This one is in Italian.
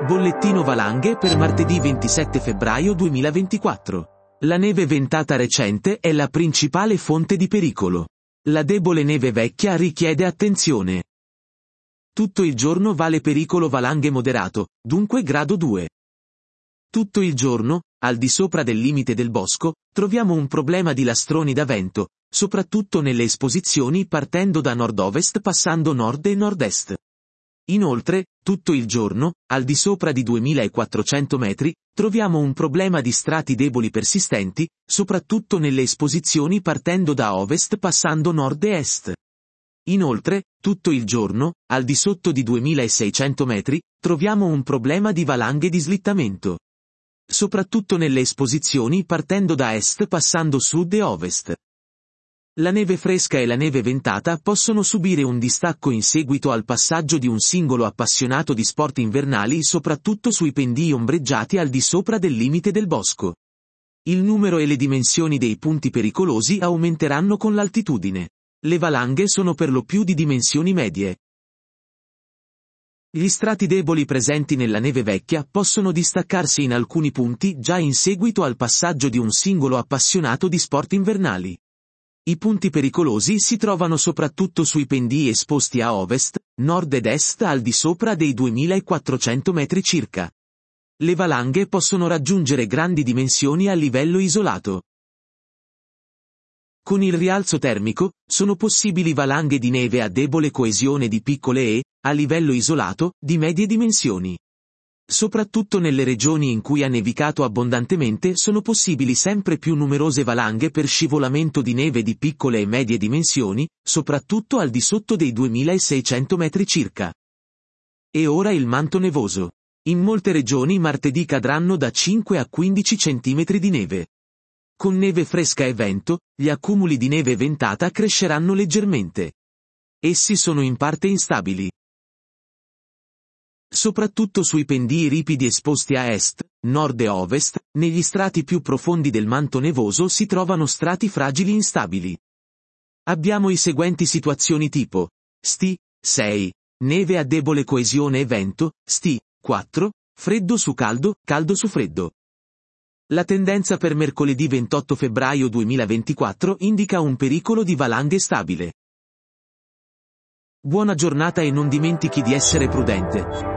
Bollettino valanghe per martedì 27 febbraio 2024. La neve ventata recente è la principale fonte di pericolo. La debole neve vecchia richiede attenzione. Tutto il giorno vale pericolo valanghe moderato, dunque grado 2. Tutto il giorno, al di sopra del limite del bosco, troviamo un problema di lastroni da vento, soprattutto nelle esposizioni partendo da nord-ovest passando nord e nord-est. Inoltre, tutto il giorno, al di sopra di 2400 metri, troviamo un problema di strati deboli persistenti, soprattutto nelle esposizioni partendo da ovest passando nord e est. Inoltre, tutto il giorno, al di sotto di 2600 metri, troviamo un problema di valanghe di slittamento. Soprattutto nelle esposizioni partendo da est passando sud e ovest. La neve fresca e la neve ventata possono subire un distacco in seguito al passaggio di un singolo appassionato di sport invernali soprattutto sui pendii ombreggiati al di sopra del limite del bosco. Il numero e le dimensioni dei punti pericolosi aumenteranno con l'altitudine. Le valanghe sono per lo più di dimensioni medie. Gli strati deboli presenti nella neve vecchia possono distaccarsi in alcuni punti già in seguito al passaggio di un singolo appassionato di sport invernali. I punti pericolosi si trovano soprattutto sui pendii esposti a ovest, nord ed est al di sopra dei 2400 metri circa. Le valanghe possono raggiungere grandi dimensioni a livello isolato. Con il rialzo termico, sono possibili valanghe di neve a debole coesione di piccole e, a livello isolato, di medie dimensioni. Soprattutto nelle regioni in cui ha nevicato abbondantemente sono possibili sempre più numerose valanghe per scivolamento di neve di piccole e medie dimensioni, soprattutto al di sotto dei 2600 metri circa. E ora il manto nevoso. In molte regioni martedì cadranno da 5 a 15 cm di neve. Con neve fresca e vento, gli accumuli di neve ventata cresceranno leggermente. Essi sono in parte instabili. Soprattutto sui pendii ripidi esposti a est, nord e ovest, negli strati più profondi del manto nevoso si trovano strati fragili instabili. Abbiamo i seguenti situazioni tipo: Sti, 6, neve a debole coesione e vento, Sti, 4, freddo su caldo, caldo su freddo. La tendenza per mercoledì 28 febbraio 2024 indica un pericolo di valanghe stabile. Buona giornata e non dimentichi di essere prudente.